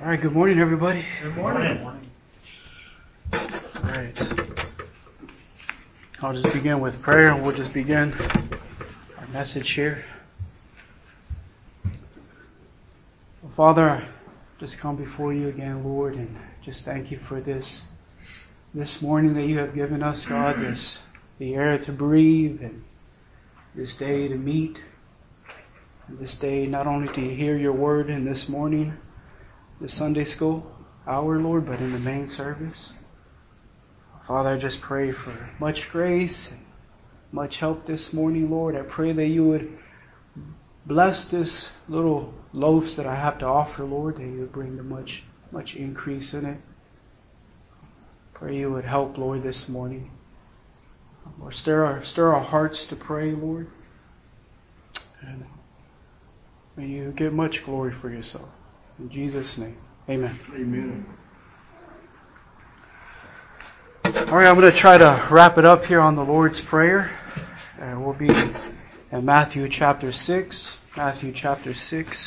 All right, good morning, everybody. Good morning. All right. I'll just begin with prayer, and we'll just begin our message here. Father, I just come before you again, Lord, and just thank you for this morning that you have given us, God, the air to breathe, and this day to meet, and this day not only to hear your word in this morning, the Sunday school hour, Lord, but in the main service. Father, I just pray for much grace and much help this morning, Lord. I pray that you would bless this little loaves that I have to offer, Lord, that you would bring the much increase in it. Pray you would help, Lord, this morning. Lord, stir our hearts to pray, Lord. And may you get much glory for yourself. In Jesus' name, amen. Amen. All right, I'm going to try to wrap it up here on the Lord's Prayer. We'll be in Matthew chapter 6. Matthew chapter 6.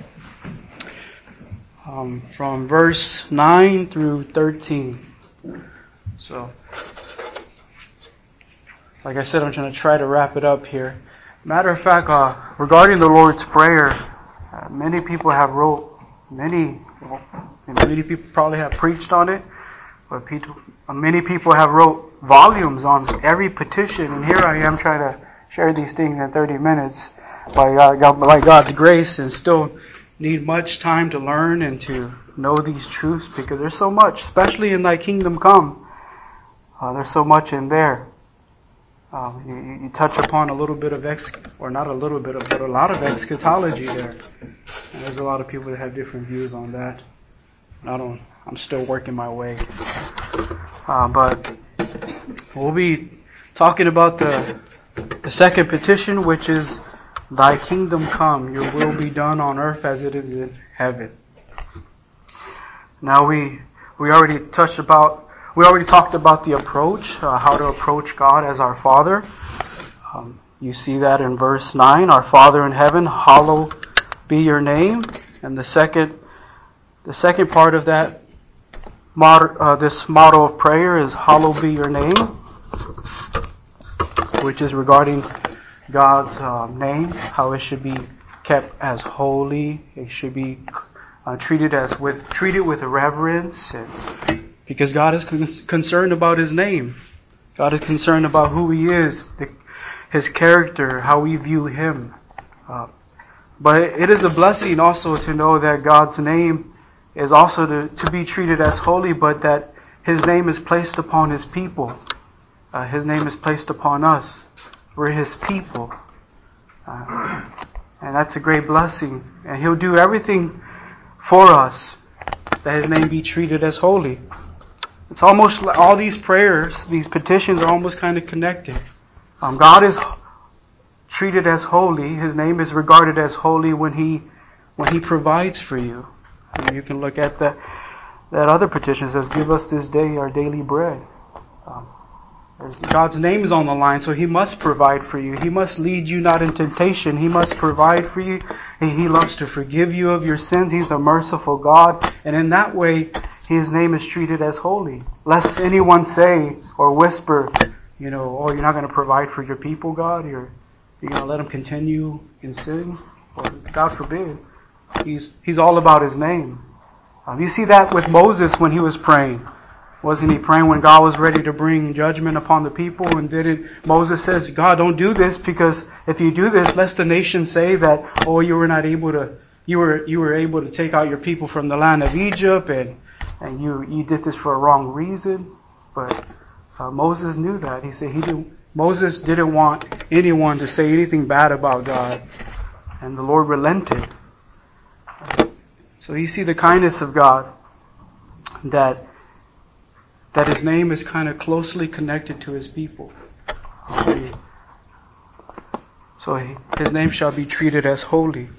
From verse 9 through 13. So, like I said, I'm going to try to wrap it up here. Matter of fact, regarding the Lord's Prayer, many people have many people probably have preached on it, but many people have wrote volumes on every petition, and here I am trying to share these things in 30 minutes by God's grace, and still need much time to learn and to know these truths, because there's so much, especially in Thy Kingdom Come. There's so much in there. You touch upon a little bit of but a lot of eschatology there. And there's a lot of people that have different views on that. I'm still working my way. But we'll be talking about the second petition, which is, Thy kingdom come, your will be done on earth as it is in heaven. Now we already talked about the approach, how to approach God as our Father. You see that in verse 9, Our Father in heaven, hallowed be your name. And the second part of that this motto of prayer is, Hallowed be your name, which is regarding God's name, how it should be kept as holy. It should be treated with reverence, because God is concerned about His name. God is concerned about who He is, His character, how we view Him. But it is a blessing also to know that God's name is also to be treated as holy, but that His name is placed upon His people. His name is placed upon us. We're His people. And that's a great blessing. And He'll do everything for us that His name be treated as holy. It's almost like all these prayers, these petitions are almost kind of connected. God is treated as holy. His name is regarded as holy when He provides for you. And you can look at that other petition that says, Give us this day our daily bread. God's name is on the line, so He must provide for you. He must lead you not in temptation. He must provide for you. And He loves to forgive you of your sins. He's a merciful God. And in that way, His name is treated as holy. Lest anyone say or whisper, you're not going to provide for your people, God. You're going to let them continue in sin. Or, God forbid. He's all about His name. You see that with Moses when he was praying. Wasn't he praying when God was ready to bring judgment upon the people? And Moses says, God, don't do this, because if you do this, lest the nation say that, you were able to take out your people from the land of Egypt, and you did this for a wrong reason. But Moses knew that. He said Moses didn't want anyone to say anything bad about God, and the Lord relented. So you see the kindness of God, that His name is kind of closely connected to His people. So His name shall be treated as holy.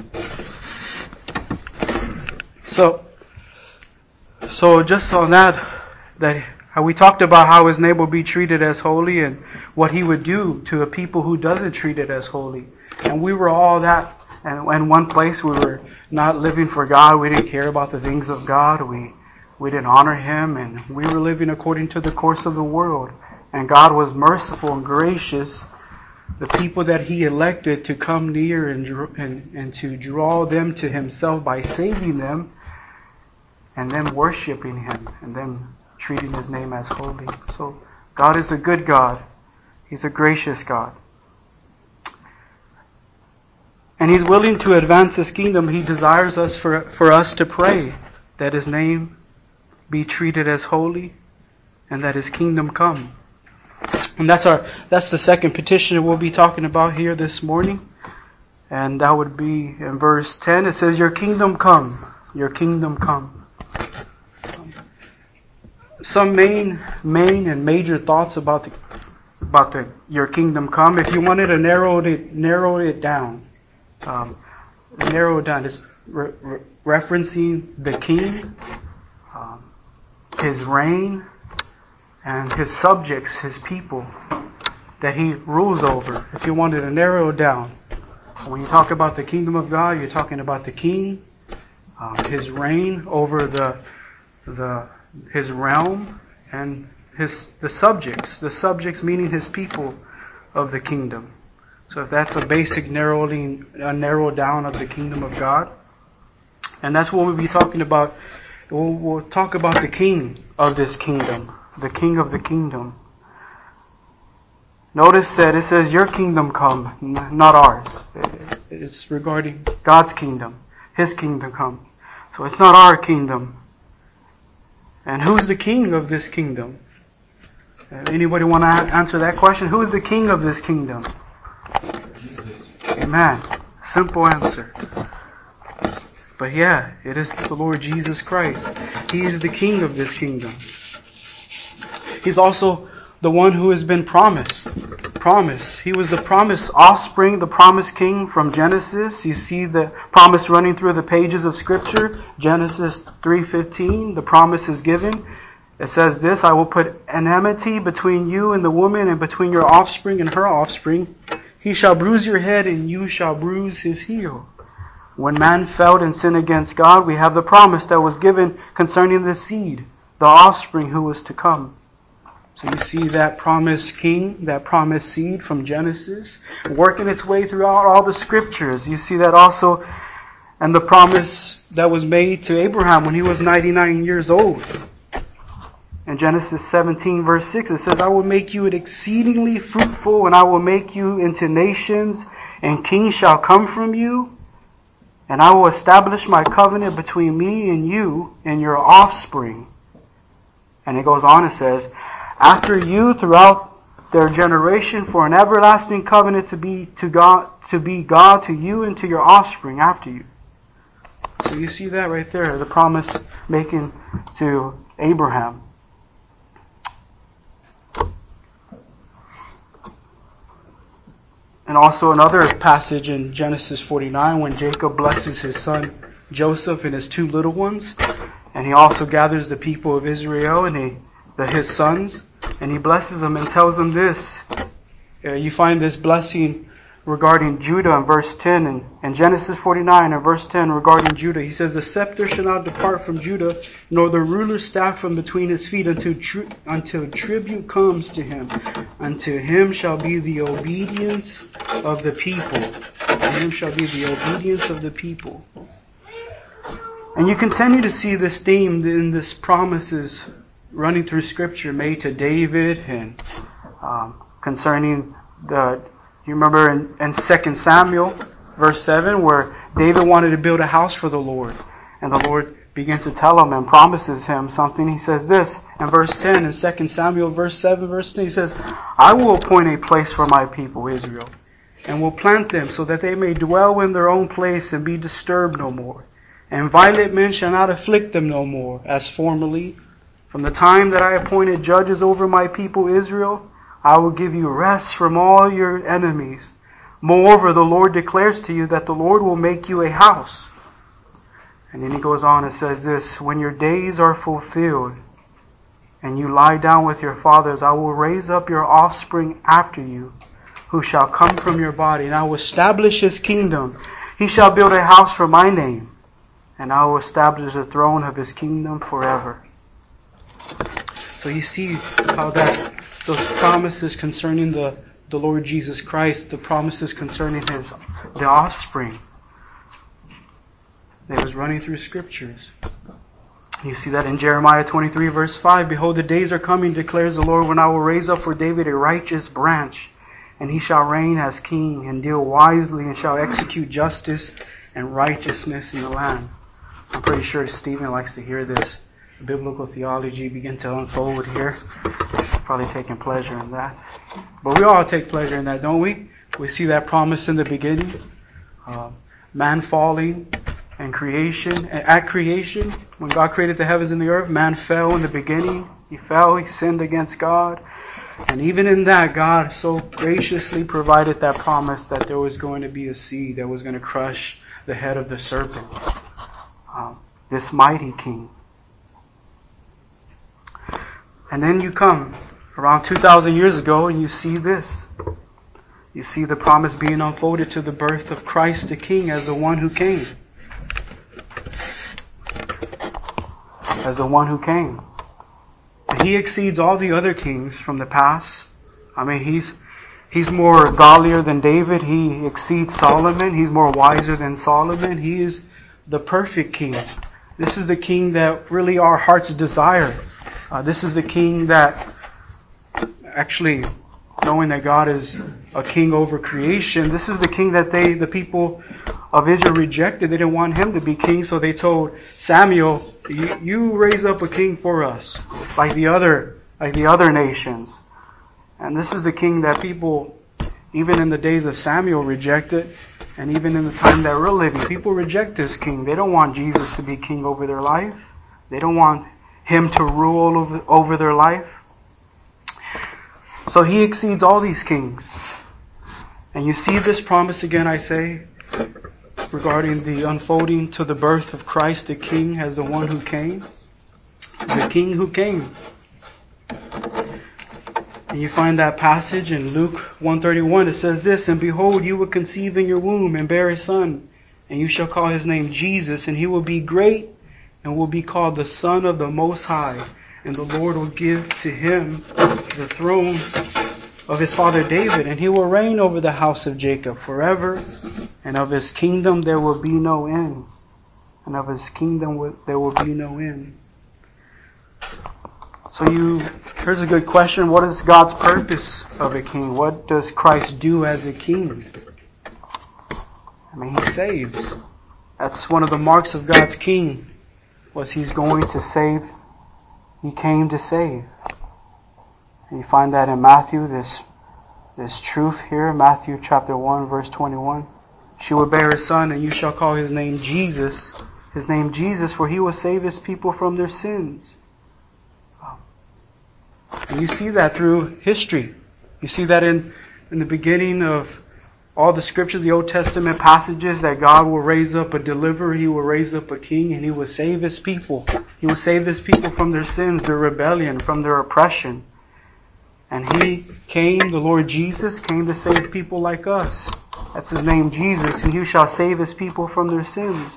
So just on that how we talked about how His name will be treated as holy, and what He would do to a people who doesn't treat it as holy. And we were all that And in one place we were not living for God. We didn't care about the things of God. We didn't honor Him, and we were living according to the course of the world. And God was merciful and gracious. The people that He elected to come near and to draw them to Himself by saving them, and them worshiping Him, and them treating His name as holy. So God is a good God. He's a gracious God. And He's willing to advance His kingdom. He desires us for us to pray that His name be treated as holy and that His kingdom come. And that's the second petition we'll be talking about here this morning. And that would be in verse 10. It says, "Your kingdom come, your kingdom come." Some main and major thoughts about the your kingdom come. If you wanted to narrow it down, it's referencing the king, his reign, and his subjects, his people that He rules over. If you wanted to narrow it down, when you talk about the kingdom of God, you're talking about the king, his reign over his realm, and the subjects meaning his people of the kingdom. So if that's a basic narrow down of the kingdom of God, and that's what we'll be talking about. We'll talk about the king of this kingdom, the king of the kingdom. Notice that it says, "Your kingdom come," not ours. It's regarding God's kingdom, His kingdom come. So it's not our kingdom. And who's the king of this kingdom? Anybody want to answer that question? Who is the king of this kingdom? Amen. Simple answer. But yeah, it is the Lord Jesus Christ. He is the king of this kingdom. He's also the one who has been promised. He was the promised offspring, the promised king from Genesis. You see the promise running through the pages of Scripture. Genesis 3:15, the promise is given. It says this, "I will put enmity between you and the woman, and between your offspring and her offspring. He shall bruise your head, and you shall bruise his heel." When man fell and sinned against God, we have the promise that was given concerning the seed, the offspring who was to come. So you see that promised king, that promised seed from Genesis, working its way throughout all the Scriptures. You see that also, and the promise that was made to Abraham when he was 99 years old. In Genesis 17 verse 6 it says, "I will make you exceedingly fruitful, and I will make you into nations, and kings shall come from you. And I will establish my covenant between me and you and your offspring." And it goes on, it says, "After you throughout their generation, for an everlasting covenant to be God to you and to your offspring after you." So you see that right there, the promise making to Abraham. And also another passage in Genesis 49 when Jacob blesses his son Joseph and his two little ones. And he also gathers the people of Israel and his sons. And he blesses them and tells them this. You find this blessing regarding Judah in verse 10. And Genesis 49 and verse 10 regarding Judah. He says, "The scepter shall not depart from Judah, nor the ruler's staff from between his feet until tribute comes to him. Unto him shall be the obedience of the people." To him shall be the obedience of the people. And you continue to see this theme in this promises running through Scripture made to David and concerning you remember in 2 Samuel verse 7 where David wanted to build a house for the Lord. And the Lord begins to tell him and promises him something. He says this in verse 10 in 2 Samuel verse 7 verse 10. He says, "I will appoint a place for my people Israel, and will plant them so that they may dwell in their own place and be disturbed no more. And violent men shall not afflict them no more, as formerly. From the time that I appointed judges over my people Israel, I will give you rest from all your enemies. Moreover, the Lord declares to you that the Lord will make you a house." And then he goes on and says this, "When your days are fulfilled and you lie down with your fathers, I will raise up your offspring after you, who shall come from your body, and I will establish his kingdom. He shall build a house for my name, and I will establish the throne of his kingdom forever. So you see how that those promises concerning the Lord Jesus Christ, the promises concerning the offspring, that was running through scriptures. You see that in Jeremiah 23 verse 5. Behold, the days are coming, declares the Lord, when I will raise up for David a righteous branch, and he shall reign as king, and deal wisely, and shall execute justice and righteousness in the land. I'm pretty sure Stephen likes to hear this biblical theology begin to unfold here. Probably taking pleasure in that. But we all take pleasure in that, don't we? We see that promise in the beginning. Man falling and creation. At creation, when God created the heavens and the earth, man fell in the beginning. He fell, he sinned against God. And even in that, God so graciously provided that promise that there was going to be a seed that was going to crush the head of the serpent. This mighty king. And then you come around 2,000 years ago and you see this. You see the promise being unfolded to the birth of Christ the King as the one who came. As the one who came. He exceeds all the other kings from the past. I mean, he's more godlier than David. He exceeds Solomon. He's more wiser than Solomon. He is the perfect king. This is the king that really our hearts desire. This is the king that actually, knowing that God is a king over creation, this is the king that the people of Israel rejected. They didn't want him to be king, so they told Samuel, you raise up a king for us, like the other nations. And this is the king that people, even in the days of Samuel, rejected. And even in the time that we're living, people reject this king. They don't want Jesus to be king over their life. They don't want him to rule over their life. So he exceeds all these kings. And you see this promise again, I say, regarding the unfolding to the birth of Christ the King as the one who came. The King who came. And you find that passage in Luke 1:31. It says this, and behold, you will conceive in your womb and bear a son, and you shall call his name Jesus, and he will be great and will be called the Son of the Most High. And the Lord will give to him the throne of his father David, and he will reign over the house of Jacob forever, and of his kingdom there will be no end. And of his kingdom there will be no end. So here's a good question. What is God's purpose of a king? What does Christ do as a king? I mean, he saves. That's one of the marks of God's king, was he's going to save. He came to save. And you find that in Matthew, this truth here, Matthew chapter 1, verse 21. She will bear a son, and you shall call his name Jesus. His name Jesus, for he will save his people from their sins. And you see that through history. You see that in the beginning of all the scriptures, the Old Testament passages, that God will raise up a deliverer, he will raise up a king, and he will save his people. He will save his people from their sins, their rebellion, from their oppression. And he came, the Lord Jesus, came to save people like us. That's his name, Jesus, and he shall save his people from their sins.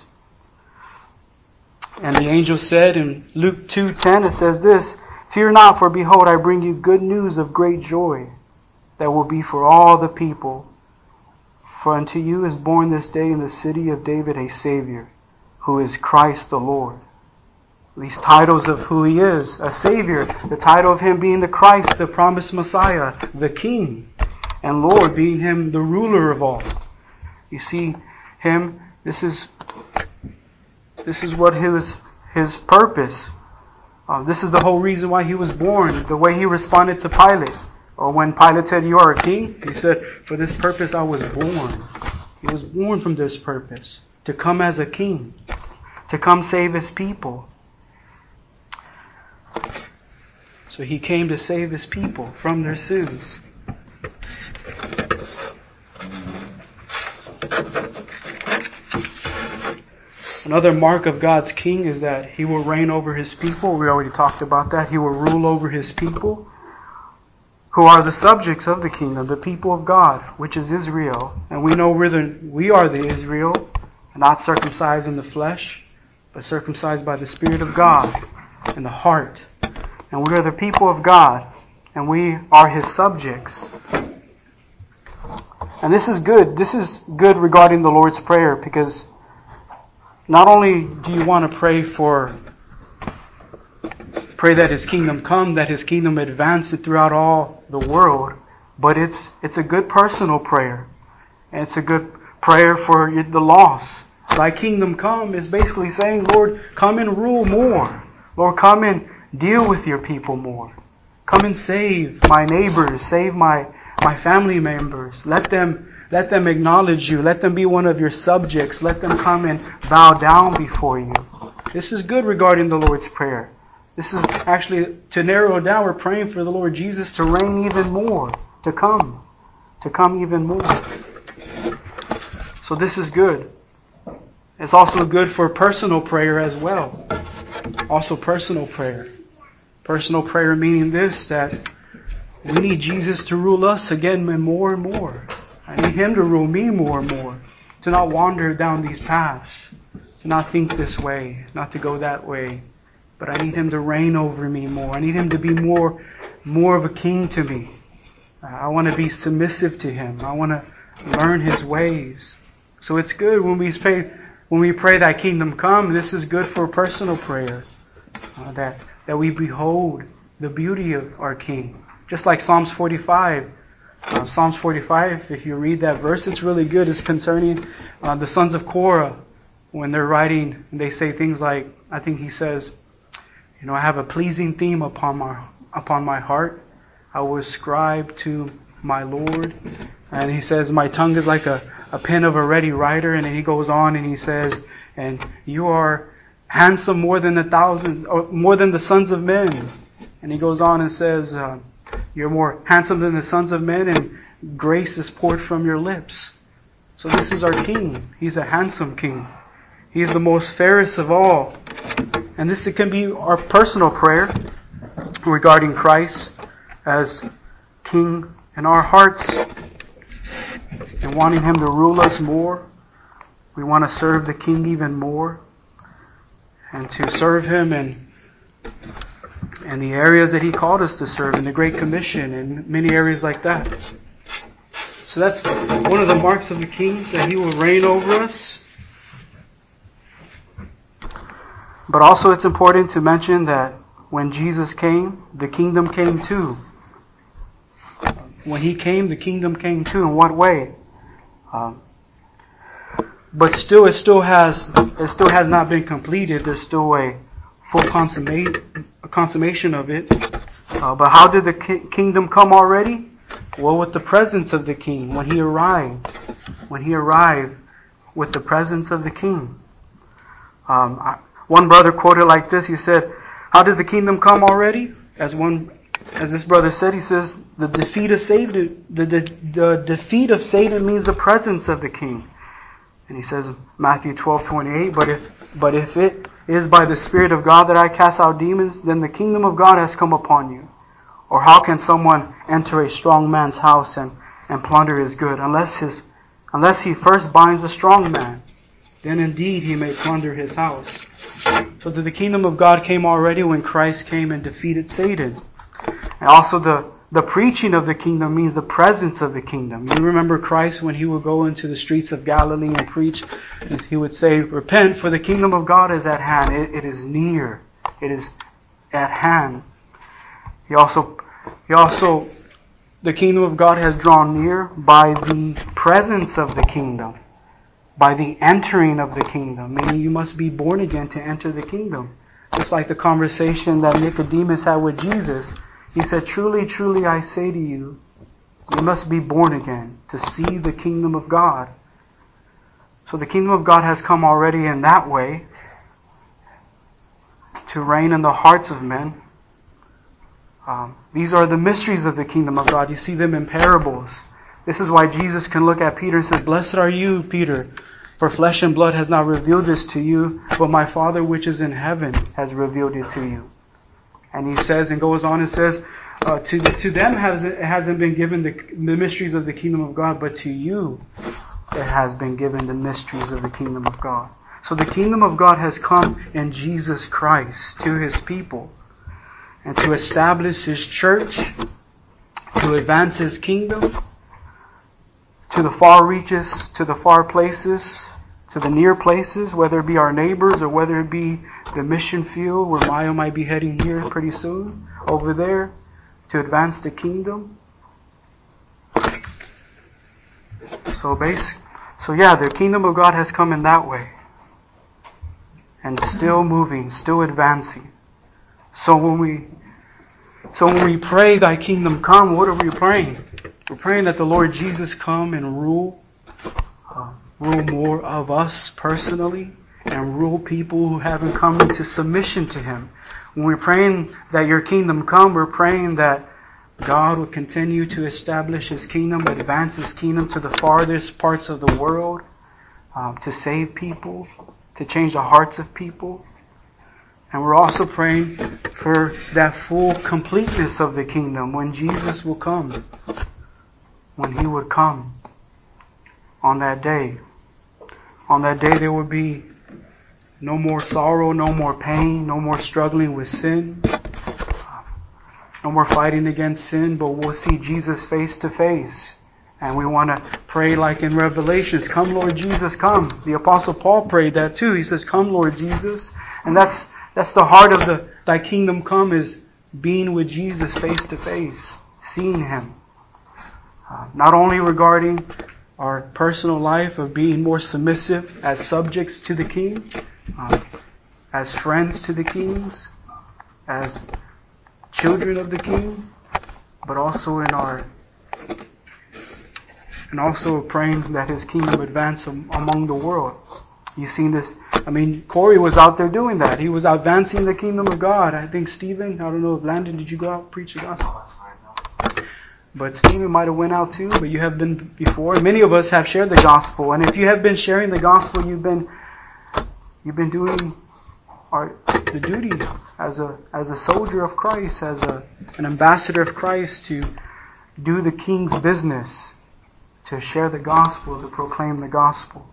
And the angel said in Luke 2:10, it says this, fear not, for behold, I bring you good news of great joy that will be for all the people. For unto you is born this day in the city of David a Savior, who is Christ the Lord. These titles of who he is, a Savior, the title of him being the Christ, the promised Messiah, the King, and Lord being him the ruler of all. You see him, this is what his purpose. This is the whole reason why he was born, the way he responded to Pilate. Or when Pilate said, you are a king, he said, for this purpose I was born. He was born from this purpose, to come as a king, to come save his people. So he came to save his people from their sins. Another mark of God's king is that he will reign over his people. We already talked about that. He will rule over his people. who are the subjects of the kingdom, the people of God, which is Israel. And we know we are the Israel, not circumcised in the flesh, but circumcised by the Spirit of God in the heart. And we are the people of God, and we are His subjects. And this is good. This is good regarding the Lord's Prayer, because not only do you want to pray that His kingdom come, that His kingdom advance throughout all the world, but it's a good personal prayer. And it's a good prayer for the lost. Thy kingdom come is basically saying, Lord, come and rule more. Lord, come and deal with your people more. Come and save my neighbors, save my family members. Let them acknowledge you. Let them be one of your subjects. Let them come and bow down before you. This is good regarding the Lord's Prayer. This is actually, to narrow it down, we're praying for the Lord Jesus to reign even more, to come even more. So this is good. It's also good for personal prayer as well. Also personal prayer. Personal prayer meaning this, that we need Jesus to rule us again and more. I need Him to rule me more and more. To not wander down these paths. To not think this way. Not to go that way. But I need Him to reign over me more. I need Him to be more of a king to me. I want to be submissive to Him. I want to learn His ways. So it's good when we pray Thy kingdom come. This is good for personal prayer. That we behold the beauty of our King. Just like Psalms 45. Psalms 45, if you read that verse, it's really good. It's concerning the sons of Korah. When they're writing, they say things like, I think he says, I have a pleasing theme upon my heart. I will ascribe to my Lord. And he says, my tongue is like a pen of a ready writer. And then he goes on and he says, and you are handsome more than the sons of men. And he goes on and says, you're more handsome than the sons of men, and grace is poured from your lips. So this is our King. He's a handsome King. He's the most fairest of all. And this can be our personal prayer regarding Christ as King in our hearts, and wanting Him to rule us more. We want to serve the King even more, and to serve Him in the areas that He called us to serve, in the Great Commission, and many areas like that. So that's one of the marks of the King, that He will reign over us. But also it's important to mention that when Jesus came, the kingdom came too. When He came, the kingdom came too. In what way? But still, it still has not been completed. There's still a full consummation of it. But how did the kingdom come already? Well, with the presence of the King. When He arrived with the presence of the King. One brother quoted like this. He said, "How did the kingdom come already?" As this brother said, he says, the defeat of Satan means the presence of the King. And he says, Matthew 12:28, but if it is by the Spirit of God that I cast out demons, then the kingdom of God has come upon you. Or how can someone enter a strong man's house and plunder his good, unless he first binds a strong man? Then indeed he may plunder his house. So the kingdom of God came already when Christ came and defeated Satan. And also the preaching of the kingdom means the presence of the kingdom. You remember Christ when He would go into the streets of Galilee and preach, He would say, "Repent, for the kingdom of God is at hand." It is near. It is at hand. He also, the kingdom of God has drawn near by the presence of the kingdom, by the entering of the kingdom. Meaning you must be born again to enter the kingdom. Just like the conversation that Nicodemus had with Jesus. He said, "Truly, truly, I say to you, you must be born again to see the kingdom of God." So the kingdom of God has come already in that way, to reign in the hearts of men. These are the mysteries of the kingdom of God. You see them in parables. This is why Jesus can look at Peter and say, "Blessed are you, Peter, for flesh and blood has not revealed this to you, but my Father which is in heaven has revealed it to you." And he says and goes on and says, to them it hasn't been given the mysteries of the kingdom of God, but to you it has been given the mysteries of the kingdom of God. So the kingdom of God has come in Jesus Christ to His people, and to establish His church, to advance His kingdom to the far reaches, to the far places, to the near places, whether it be our neighbors or whether it be the mission field where Maya might be heading here pretty soon, over there, to advance the kingdom. So the kingdom of God has come in that way. And still moving, still advancing. So when we pray, Thy kingdom come, what are we praying? We're praying that the Lord Jesus come and rule more of us personally, and rule people who haven't come into submission to Him. When we're praying that Your kingdom come, we're praying that God will continue to establish His kingdom, advance His kingdom to the farthest parts of the world, to save people, to change the hearts of people. And we're also praying for that full completeness of the kingdom when Jesus will come, when He would come on that day. On that day there will be no more sorrow, no more pain, no more struggling with sin, no more fighting against sin, but we'll see Jesus face to face. And we want to pray like in Revelations, come Lord Jesus, come. The Apostle Paul prayed that too. He says, come Lord Jesus. And that's the heart of Thy kingdom come, is being with Jesus face to face, seeing Him. Not only regarding our personal life of being more submissive as subjects to the King, as friends to the kings, as children of the King, but also and also praying that His kingdom advance among the world. You've seen this. Corey was out there doing that. He was advancing the kingdom of God. I think Stephen, I don't know if Landon, did you go out and preach the gospel? But Stephen might have went out too, but you have been before. Many of us have shared the gospel. And if you have been sharing the gospel, you've been doing the duty as a soldier of Christ, as an ambassador of Christ, to do the King's business, to share the gospel, to proclaim the gospel.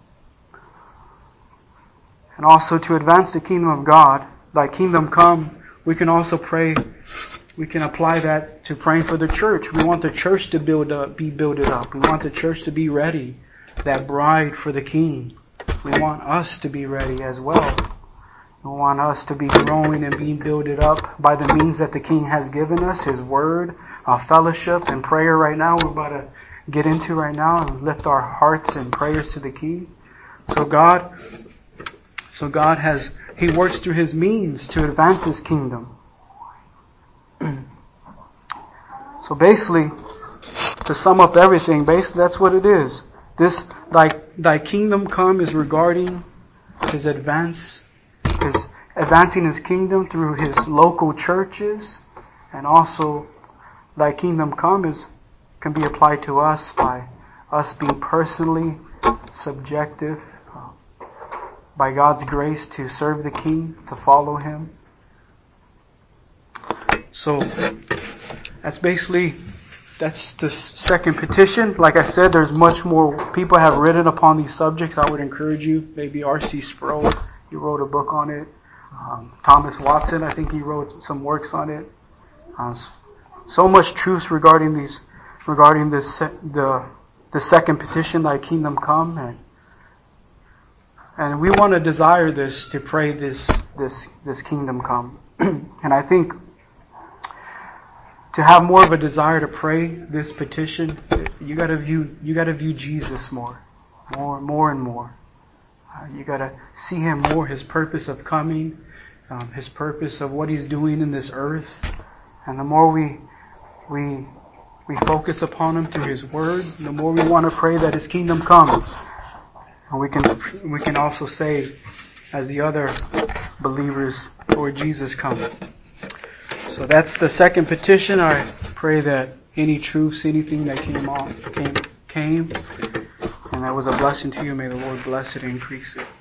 And also to advance the kingdom of God, Thy kingdom come, we can also pray, we can apply that to praying for the church. We want the church to be built up. We want the church to be ready, that bride for the King. We want us to be ready as well. We want us to be growing and being built up by the means that the King has given us, His Word, our fellowship and prayer right now. We're about to get into right now and lift our hearts and prayers to the King. So God He works through His means to advance His kingdom. So basically, to sum up everything, that's what it is. This, Thy kingdom come is regarding His advancing His kingdom through His local churches, and also Thy kingdom come can be applied to us by us being personally subjective, by God's grace, to serve the King, to follow Him. So that's the second petition. Like I said, there's much more. People have written upon these subjects. I would encourage you. Maybe R.C. Sproul, he wrote a book on it. Thomas Watson, I think he wrote some works on it. So much truth regarding this, the second petition, Thy kingdom come, and we want to desire this, to pray this kingdom come. And I think to have more of a desire to pray this petition, you got to view Jesus more and more. You got to see Him more, His purpose of coming, His purpose of what He's doing in this earth. And the more we focus upon Him through His Word, the more we want to pray that His kingdom come. And we can also say, as the other believers, Lord Jesus, come. So that's the second petition. I pray that any truths, anything that came, and that was a blessing to you, may the Lord bless it and increase it.